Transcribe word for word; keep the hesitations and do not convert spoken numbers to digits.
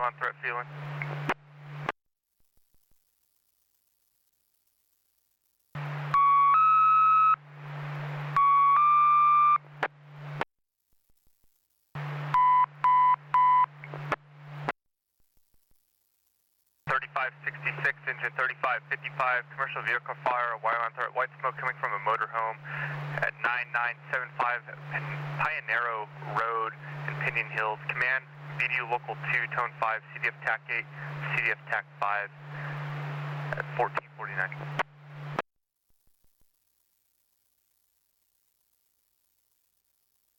on threat feeling? thirty-five sixty-six, engine thirty-five fifty-five, commercial vehicle fire, wire on threat, white smoke coming from a motorhome at nine nine seven five Pioneero Road in Pinion Hills. Command, B D U Local two, Tone five, C D F T A C eight, C D F T A C five at fourteen forty-nine.